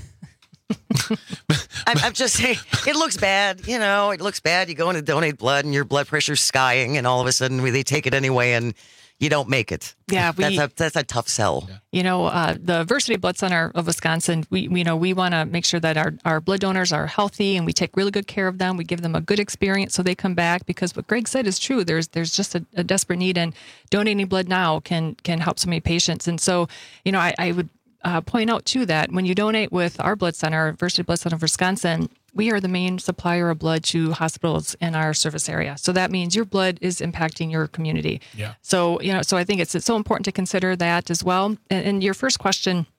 I'm just saying, it looks bad. It looks bad. You go in to donate blood and your blood pressure's skying, and all of a sudden they take it anyway, and you don't make it. Yeah, that's a tough sell. The Versity Blood Center of Wisconsin, we want to make sure that our blood donors are healthy and we take really good care of them. We give them a good experience so they come back, because what Greg said is true. There's just a desperate need, and donating blood now can help so many patients. And so, I would point out too that when you donate with our blood center, Versity Blood Center of Wisconsin, we are the main supplier of blood to hospitals in our service area. So that means your blood is impacting your community. Yeah. So, so I think it's so important to consider that as well. And your first question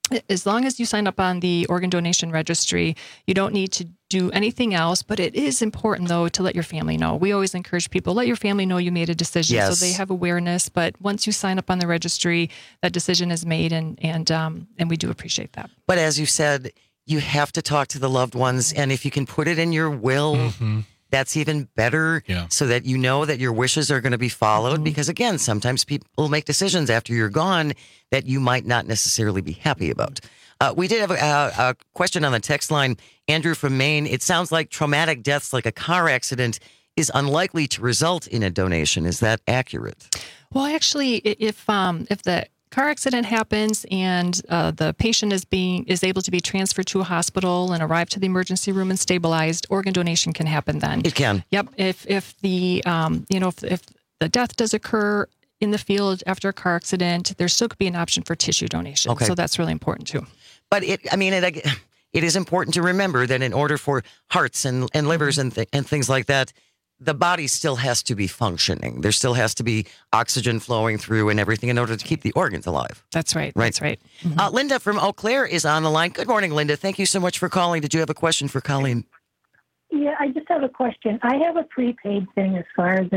As long as you sign up on the organ donation registry, you don't need to do anything else. But it is important, though, to let your family know. We always encourage people, let your family know you made a decision so they have awareness. But once you sign up on the registry, that decision is made, and we do appreciate that. But as you said, you have to talk to the loved ones. And if you can put it in your will, that's even better, so that you know that your wishes are going to be followed. Because, again, sometimes people make decisions after you're gone that you might not necessarily be happy about. We did have a question on the text line. Andrew from Maine, it sounds like traumatic deaths like a car accident is unlikely to result in a donation. Is that accurate? Well, actually, if the car accident happens and the patient is able to be transferred to a hospital and arrive to the emergency room and stabilized, organ donation can happen then. It can. Yep. If the if the death does occur in the field after a car accident, there still could be an option for tissue donation. Okay. So that's really important too. But it is important to remember that in order for hearts and livers and things like that, the body still has to be functioning. There still has to be oxygen flowing through and everything in order to keep the organs alive. That's right. Right. That's right. Linda from Eau Claire is on the line. Good morning, Linda. Thank you so much for calling. Did you have a question for Colleen? Yeah, I just have a question. I have a prepaid thing as far as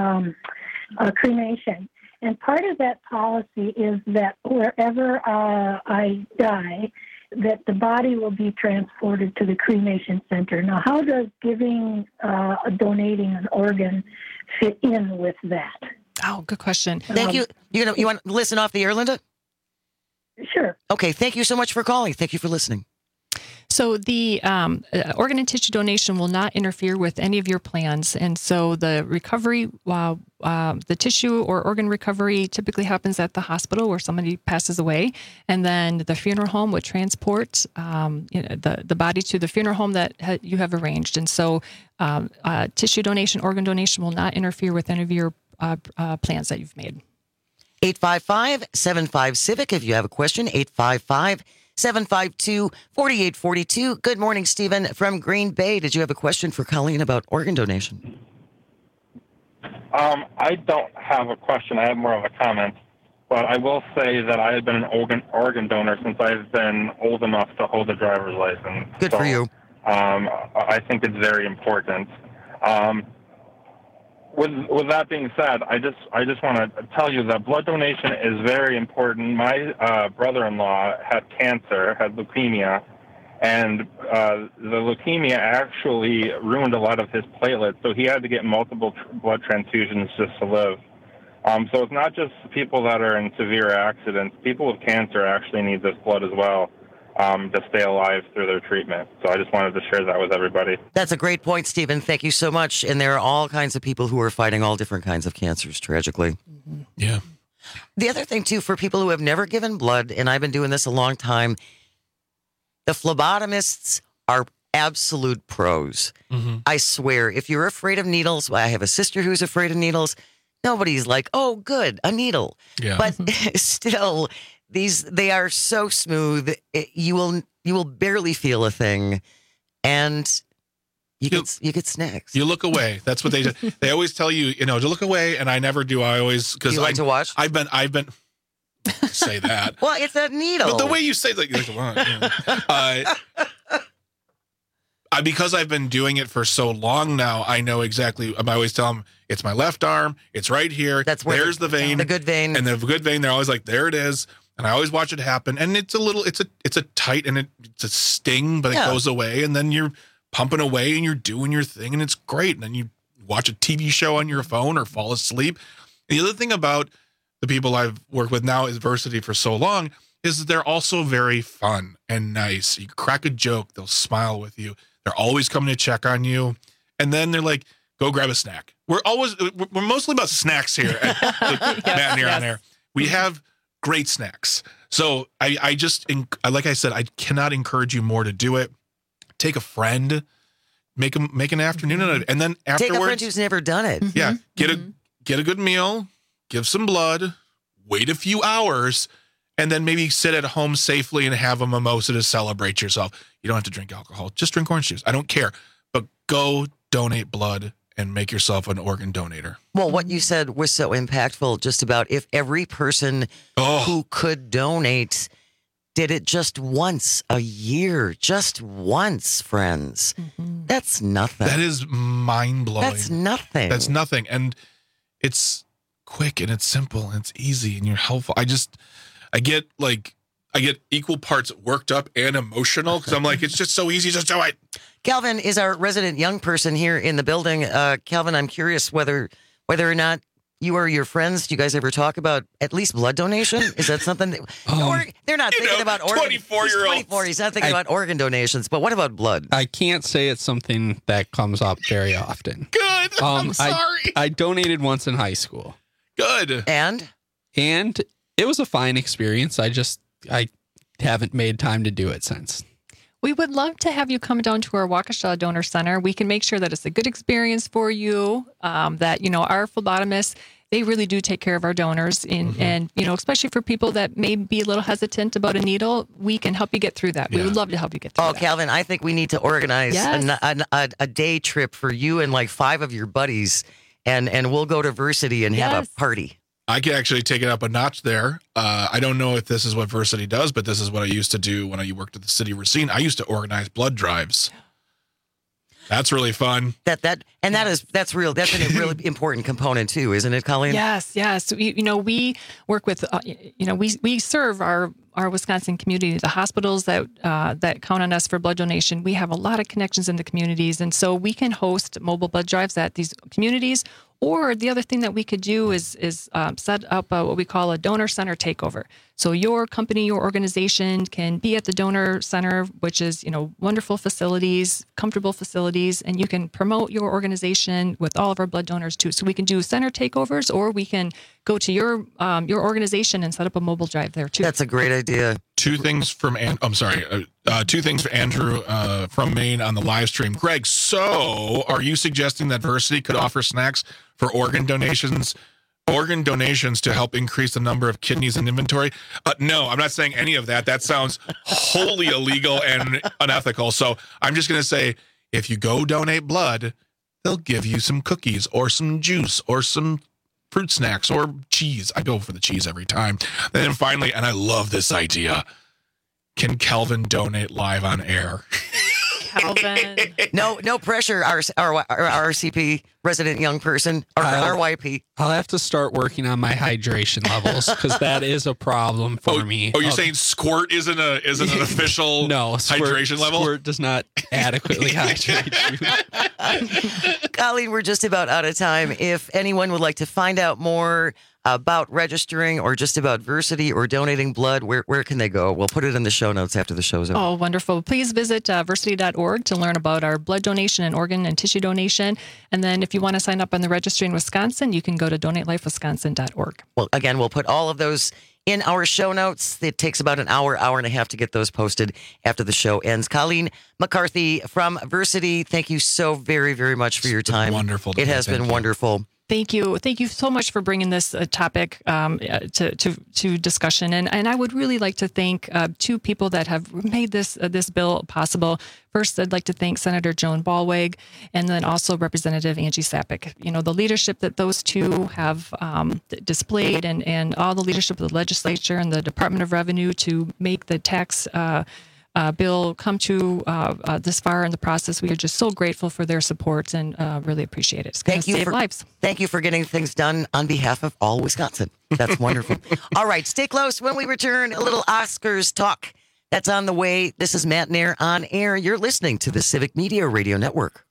cremation. And part of that policy is that wherever I die, that the body will be transported to the cremation center. Now, how does donating an organ fit in with that? Oh, good question. Thank you. You want to listen off the air, Linda? Sure. Okay. Thank you so much for calling. Thank you for listening. So the organ and tissue donation will not interfere with any of your plans. And so the recovery, the tissue or organ recovery typically happens at the hospital where somebody passes away. And then the funeral home would transport the body to the funeral home that you have arranged. And so tissue donation, organ donation will not interfere with any of your plans that you've made. 855-75-CIVIC if you have a question. 855-752-4842. Good morning, Stephen from Green Bay. Did you have a question for Colleen about organ donation? I don't have a question. I have more of a comment. But I will say that I have been an organ donor since I've been old enough to hold a driver's license. Good for you. I think it's very important. With that being said, I just want to tell you that blood donation is very important. My brother-in-law had cancer, had leukemia, and the leukemia actually ruined a lot of his platelets, so he had to get multiple blood transfusions just to live. So it's not just people that are in severe accidents. People with cancer actually need this blood as well to stay alive through their treatment. So I just wanted to share that with everybody. That's a great point, Stephen. Thank you so much. And there are all kinds of people who are fighting all different kinds of cancers, tragically. Yeah. The other thing, too, for people who have never given blood, and I've been doing this a long time, the phlebotomists are absolute pros. I swear, if you're afraid of needles, I have a sister who's afraid of needles. Nobody's like, oh, good, a needle. Yeah. But still, they are so smooth. You will barely feel a thing, and you get snacks. You look away. That's what they always tell you. To look away, and I never do. I always because you like to watch. I've been say that. Well, it's a needle. But the way you say because I've been doing it for so long now, I know exactly. I always tell them it's my left arm. It's right here. There's the vein, the good vein, and the good vein. They're always like, there it is. And I always watch it happen. And it's a tight and it's a sting, but it goes away. And then you're pumping away and you're doing your thing and it's great. And then you watch a TV show on your phone or fall asleep. And the other thing about the people I've worked with now is Versity for so long is that they're also very fun and nice. You crack a joke, they'll smile with you. They're always coming to check on you. And then they're like, go grab a snack. We're mostly about snacks here at Matt and Ear on Air. We have great snacks. So I just, like I said, I cannot encourage you more to do it. Take a friend, make an afternoon of it, and then afterwards, take a friend who's never done it. Yeah, get a good meal, give some blood, wait a few hours, and then maybe sit at home safely and have a mimosa to celebrate yourself. You don't have to drink alcohol; just drink orange juice. I don't care, but go donate blood and make yourself an organ donator. Well, what you said was so impactful, just about if every person who could donate did it just once a year. Just once, friends. That's nothing. That is mind-blowing. That's nothing. That's nothing. And it's quick and it's simple and it's easy and you're helpful. I get equal parts worked up and emotional because I'm like, it's just so easy. Just do it. Calvin is our resident young person here in the building. Calvin, I'm curious whether or not you or your friends, do you guys ever talk about at least blood donation? Is that something that, they're not thinking about organ. 24-year-olds. 24. He's not thinking about organ donations, but what about blood? I can't say it's something that comes up very often. Good. I'm sorry. I donated once in high school. Good. And it was a fine experience. I haven't made time to do it since. We would love to have you come down to our Waukesha Donor Center. We can make sure that it's a good experience for you, that, our phlebotomists, they really do take care of our donors. And, especially for people that may be a little hesitant about a needle, we can help you get through that. We would love to help you get through that. Calvin, I think we need to organize a day trip for you and like 5 of your buddies, and we'll go to Versity and have a party. I can actually take it up a notch there. I don't know if this is what Versity does, but this is what I used to do when I worked at the city of Racine. I used to organize blood drives. That's really fun. That's real. That's a really important component too, isn't it, Colleen? Yes. We work with, we serve our Wisconsin community, the hospitals that count on us for blood donation. We have a lot of connections in the communities, and so we can host mobile blood drives at these communities. Or the other thing that we could do is set up what we call a donor center takeover. So your company, your organization can be at the donor center, which is, wonderful facilities, comfortable facilities, and you can promote your organization with all of our blood donors too. So we can do center takeovers, or we can go to your organization and set up a mobile drive there too. That's a great idea. Two things from Andrew from Maine on the live stream. Greg, so are you suggesting that Versity could offer snacks for organ donations to help increase the number of kidneys in inventory? No, I'm not saying any of that. That sounds wholly illegal and unethical. So I'm just going to say, if you go donate blood, they'll give you some cookies or some juice or some fruit snacks or cheese. I go for the cheese every time. And then finally, and I love this idea, can Calvin donate live on air? Calvin. No pressure, our RCP resident young person, or RYP. I'll have to start working on my hydration levels because that is a problem for me. Oh, you're saying squirt isn't an official hydration level? Squirt does not adequately hydrate you. Colleen, we're just about out of time. If anyone would like to find out more about registering or just about Versity or donating blood, where can they go? We'll put it in the show notes after the show's over. Oh, wonderful. Please visit versity.org to learn about our blood donation and organ and tissue donation. And then if you want to sign up on the registry in Wisconsin, you can go to donatelifewisconsin.org. Well, again, we'll put all of those in our show notes. It takes about an hour and a half to get those posted after the show ends. Colleen McCarthy from Versity, thank you so very, very much for your time. Wonderful. It has been wonderful. Thank you. Thank you so much for bringing this topic to discussion. And I would really like to thank 2 people that have made this bill possible. First, I'd like to thank Senator Joan Ballweg and then also Representative Angie Sapek. The leadership that those 2 have displayed and all the leadership of the legislature and the Department of Revenue to make the tax bill come to this far in the process. We are just so grateful for their support and really appreciate it. It's going to save lives. Thank you for getting things done on behalf of all Wisconsin. That's wonderful. All right, stay close. When we return, a little Oscars talk. That's on the way. This is Matt Nair on air. You're listening to the Civic Media Radio Network.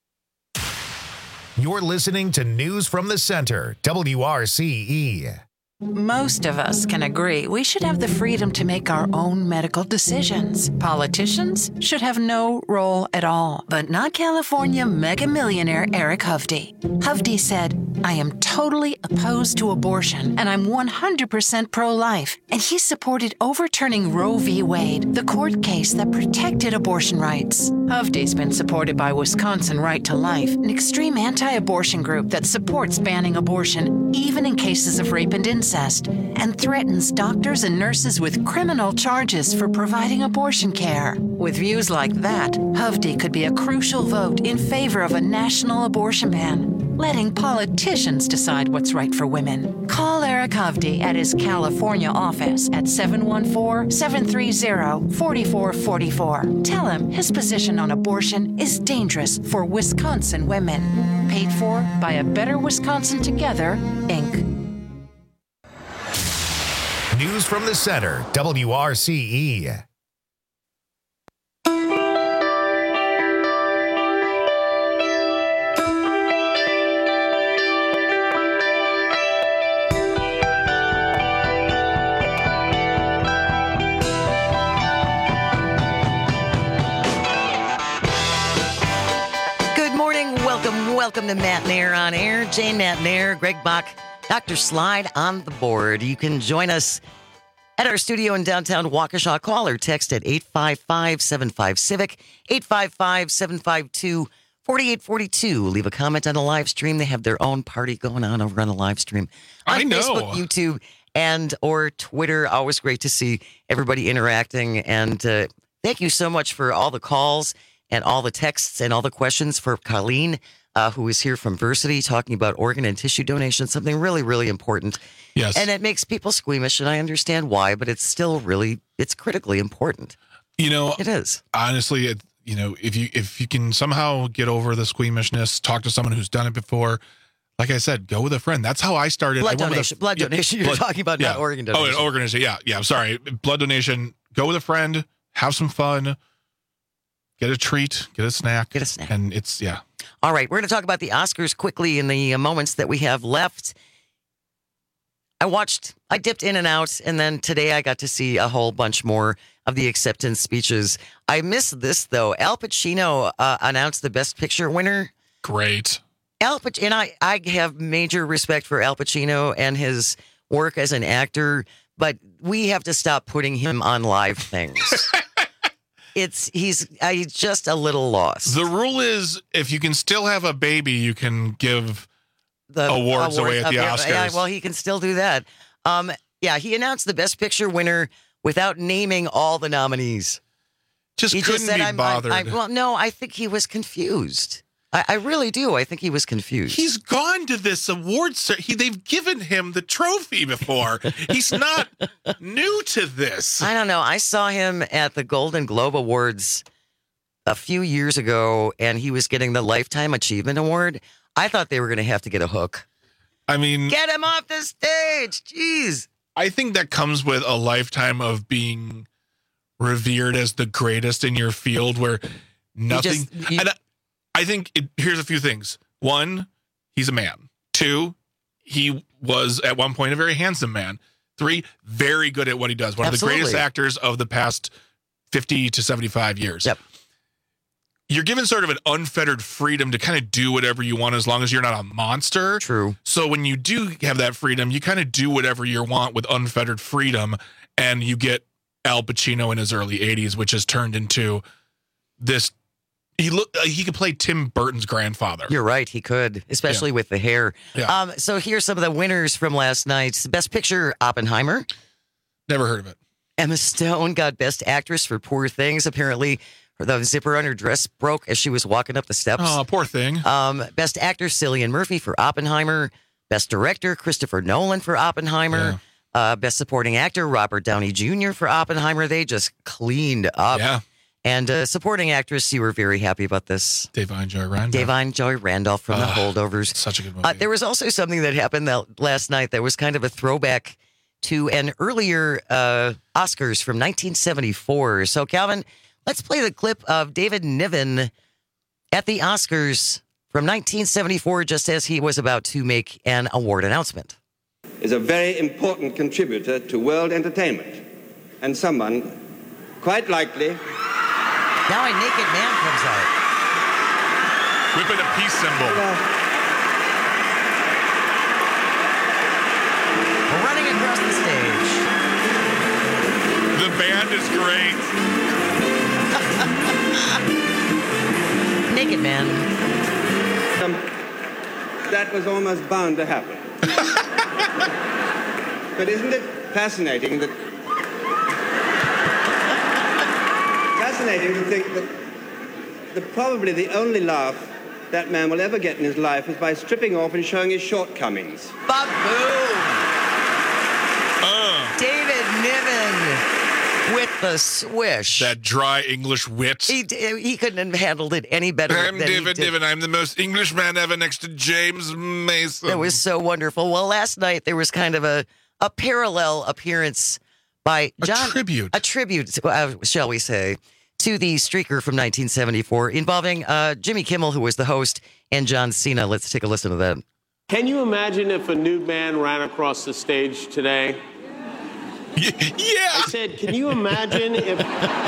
You're listening to News from the Center, WRCE. Most of us can agree we should have the freedom to make our own medical decisions. Politicians should have no role at all, but not California mega millionaire Eric Hovde. Hovde said, "I am totally opposed to abortion and I'm 100% pro-life." And he supported overturning Roe v. Wade, the court case that protected abortion rights. Hovde's been supported by Wisconsin Right to Life, an extreme anti-abortion group that supports banning abortion, even in cases of rape and incest, and threatens doctors and nurses with criminal charges for providing abortion care. With views like that, Hovde could be a crucial vote in favor of a national abortion ban, letting politicians decide what's right for women. Call Eric Hovde at his California office at 714-730-4444. Tell him his position on abortion is dangerous for Wisconsin women. Paid for by A Better Wisconsin Together, Inc. News from the center, WRCE. Good morning. Welcome to Matt Nair on Air. Jane Matt Nair, Greg Bach, Dr. Slide on the board. You can join us at our studio in downtown Waukesha. Call or text at 855-75-CIVIC, 855-752-4842. Leave a comment on the live stream. They have their own party going on over on the live stream. On Facebook, YouTube, and or Twitter. Always great to see everybody interacting. And thank you so much for all the calls and all the texts and all the questions for Colleen, who is here from Versity, talking about organ and tissue donation, something really, really important. Yes. And it makes people squeamish, and I understand why, but it's still it's critically important. You know, it is. Honestly, if you can somehow get over the squeamishness, talk to someone who's done it before. Like I said, go with a friend. That's how I started. Blood donation. Blood donation. You're talking about not organ donation. Oh, organ donation. Yeah. I'm sorry. Blood donation. Go with a friend. Have some fun. Get a treat. Get a snack. And it's, yeah. All right. We're going to talk about the Oscars quickly in the moments that we have left. I dipped in and out, and then today I got to see a whole bunch more of the acceptance speeches. I missed this, though. Al Pacino announced the Best Picture winner. Great. Al Pacino, and I have major respect for Al Pacino and his work as an actor, but we have to stop putting him on live things. He's just a little lost. The rule is, if you can still have a baby, you can give the awards away at the Oscars. Yeah, well, he can still do that. He announced the Best Picture winner without naming all the nominees. He couldn't be bothered. I think he was confused. I really do. I think he was confused. He's gone to this awards. They've given him the trophy before. He's not new to this. I don't know. I saw him at the Golden Globe Awards a few years ago, and he was getting the Lifetime Achievement Award. I thought they were going to have to get a hook. I mean, get him off the stage. Jeez. I think that comes with a lifetime of being revered as the greatest in your field, where nothing. I think here's a few things. One, he's a man. Two, he was at one point a very handsome man. Three, very good at what he does. One of the greatest actors of the past 50 to 75 years. Yep. You're given sort of an unfettered freedom to kind of do whatever you want as long as you're not a monster. True. So when you do have that freedom, you kind of do whatever you want with unfettered freedom, and you get Al Pacino in his early 80s, which has turned into this. He could play Tim Burton's grandfather. You're right. He could, especially with the hair. Yeah. So here's some of the winners from last night. Best Picture, Oppenheimer. Never heard of it. Emma Stone got Best Actress for Poor Things. Apparently, the zipper on her dress broke as she was walking up the steps. Oh, poor thing. Best Actor, Cillian Murphy for Oppenheimer. Best Director, Christopher Nolan for Oppenheimer. Yeah. Best Supporting Actor, Robert Downey Jr. for Oppenheimer. They just cleaned up. Yeah. And Supporting Actress, you were very happy about this. Devine Joy Randolph from The Holdovers. Such a good movie. There was also something that happened last night that was kind of a throwback to an earlier Oscars from 1974. So, Calvin, let's play the clip of David Niven at the Oscars from 1974, just as he was about to make an award announcement. is a very important contributor to world entertainment, and someone, quite likely... Now a naked man comes out. Whipping a peace symbol. Running across the stage. The band is great. Naked man. That was almost bound to happen. But isn't it fascinating to think that probably the only laugh that man will ever get in his life is by stripping off and showing his shortcomings. Ba-boom! David Niven with the swish. That dry English wit. He couldn't have handled it any better. I'm David Niven. I'm the most English man ever next to James Mason. It was so wonderful. Well, last night there was kind of a parallel appearance by John. A tribute, shall we say, to the streaker from 1974 involving Jimmy Kimmel, who was the host, and John Cena. Let's take a listen to that. Can you imagine if a nude man ran across the stage today? Yeah. I said, can you imagine if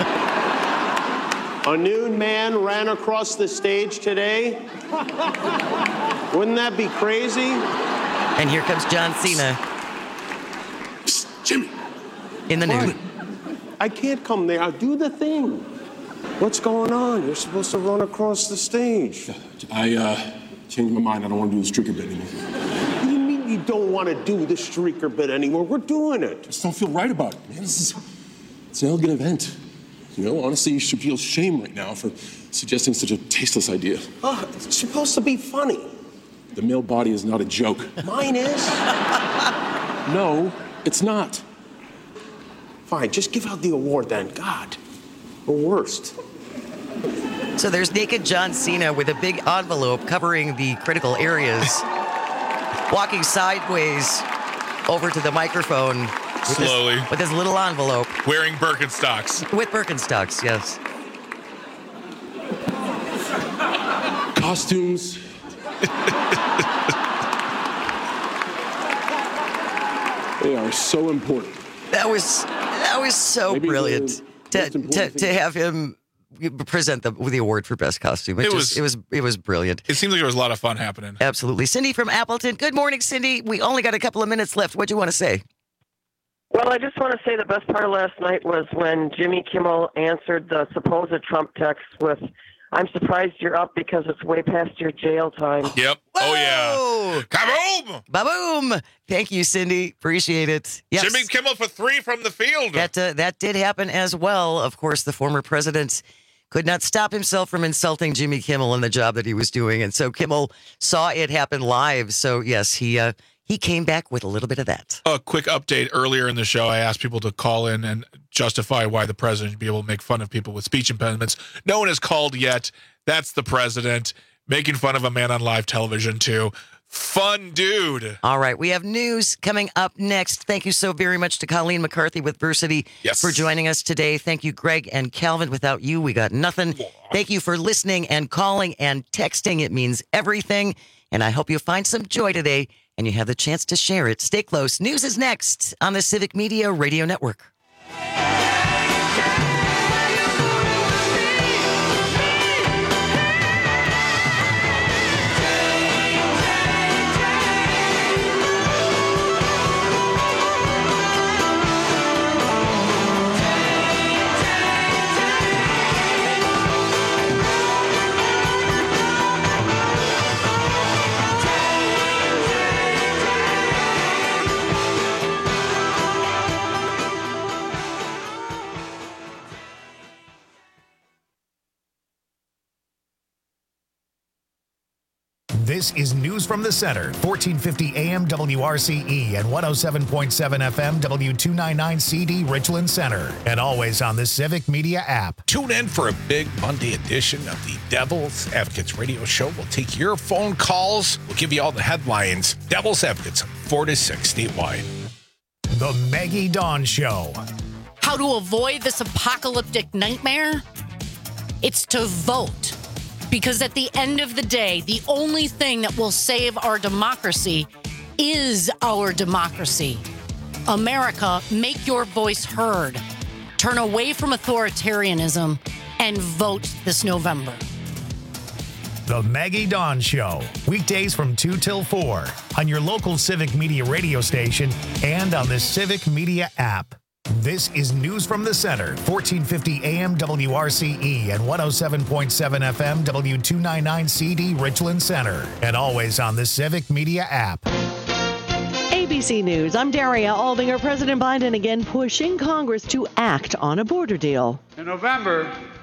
a nude man ran across the stage today? Wouldn't that be crazy? And here comes John Cena. Jimmy. In the nude. I can't come there. I'll do the thing. What's going on? You're supposed to run across the stage. I changed my mind. I don't want to do the streaker bit anymore. What do you mean you don't want to do the streaker bit anymore? We're doing it. I just don't feel right about it, man. It's an elegant event. You know, honestly, you should feel shame right now for suggesting such a tasteless idea. Oh, it's supposed to be funny. The male body is not a joke. Mine is. No, it's not. Fine, just give out the award then. God, the worst. So there's naked John Cena with a big envelope covering the critical areas, walking sideways over to the microphone. Slowly. With his little envelope. Wearing Birkenstocks. With Birkenstocks, yes. Costumes. They are so important. That was so Maybe brilliant to have him present the award for best costume. It was brilliant. It seemed like there was a lot of fun happening. Absolutely. Cindy from Appleton. Good morning, Cindy. We only got a couple of minutes left. What do you want to say? Well, I just want to say the best part of last night was when Jimmy Kimmel answered the supposed Trump text with, "I'm surprised you're up because it's way past your jail time." Yep. Whoa! Oh, yeah. Kaboom! Ba-boom! Thank you, Cindy. Appreciate it. Yes. Jimmy Kimmel for 3 from the field. That did happen as well. Of course, the former president could not stop himself from insulting Jimmy Kimmel in the job that he was doing. And so Kimmel saw it happen live. So, yes, he came back with a little bit of that. A quick update. Earlier in the show, I asked people to call in and justify why the president should be able to make fun of people with speech impediments. No one has called yet. That's the president making fun of a man on live television, too. Fun dude. All right. We have news coming up next. Thank you so very much to Colleen McCarthy with Versity for joining us today. Thank you, Greg and Calvin. Without you, we got nothing. Thank you for listening and calling and texting. It means everything. And I hope you find some joy today and you have the chance to share it. Stay close. News is next on the Civic Media Radio Network. This is News from the Center, 1450 AM WRCE and 107.7 FM W299CD Richland Center, and always on the Civic Media app. Tune in for a big Monday edition of the Devil's Advocates radio show. We'll take your phone calls. We'll give you all the headlines. Devil's Advocates, 4 to 6 statewide. The Maggie Dawn Show. How to avoid this apocalyptic nightmare? It's to vote. Because at the end of the day, the only thing that will save our democracy is our democracy. America, make your voice heard. Turn away from authoritarianism and vote this November. The Maggie Dawn Show, weekdays from 2 till 4 on your local Civic Media radio station and on the Civic Media app. This is News from the Center, 1450 AM WRCE and 107.7 FM W299CD Richland Center, and always on the Civic Media app. ABC News, I'm Daria Aldinger. President Biden again pushing Congress to act on a border deal. In November,